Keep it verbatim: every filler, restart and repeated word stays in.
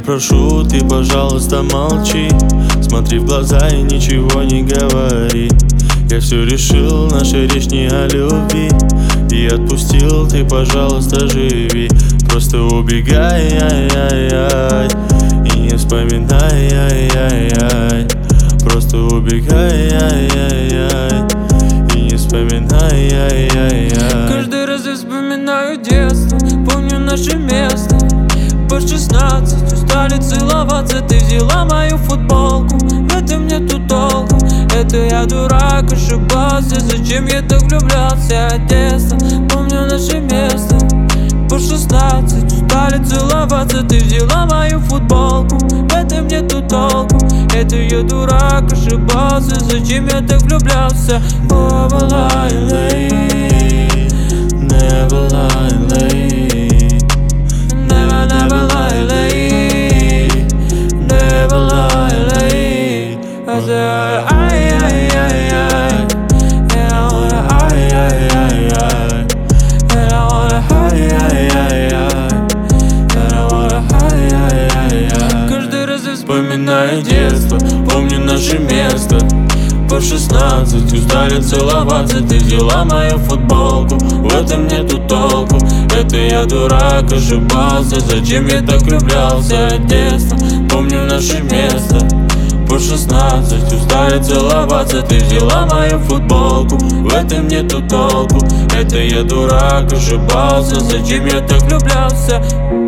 Теперь прошу, ты, пожалуйста, молчи. Смотри в глаза и ничего не говори. Я все решил, наша речь не о любви. И отпустил, ты, пожалуйста, живи. Просто убегай, ай-яй-яй, и не вспоминай, ай-яй-яй. Просто убегай, ай-яй-яй, и не вспоминай, ай-яй-яй. Каждый раз я вспоминаю детство, помню наше место. По шестнадцать устали целоваться, ты взяла мою футболку. В этом нету толку, это я дурак, ошибался. Зачем я так влюблялся от детства? Помню наше место. По шестнадцать устали целоваться, ты взяла мою футболку. В этом нету толку, это я дурак, ошибался. Зачем я так влюблялся? Never lie late, Never lie late, never, never lie late, never lie late. I said ay, ay, ay, ay, and I wanna ay, ay, ay, ay, and I wanna ay, ay, ay, ay, and I wanna ay, ay, ay, ay. Каждый раз я вспоминаю детство, помню наше место. По шестнадцать устали целоваться, ты взяла мою футболку. В этом нету толку, это я дурак, ошибался. Зачем я так влюблялся от детства? Помню наше место. По шестнадцать устали целоваться, ты взяла мою футболку. В этом нету толку, это я дурак, ошибался. Зачем я так влюблялся?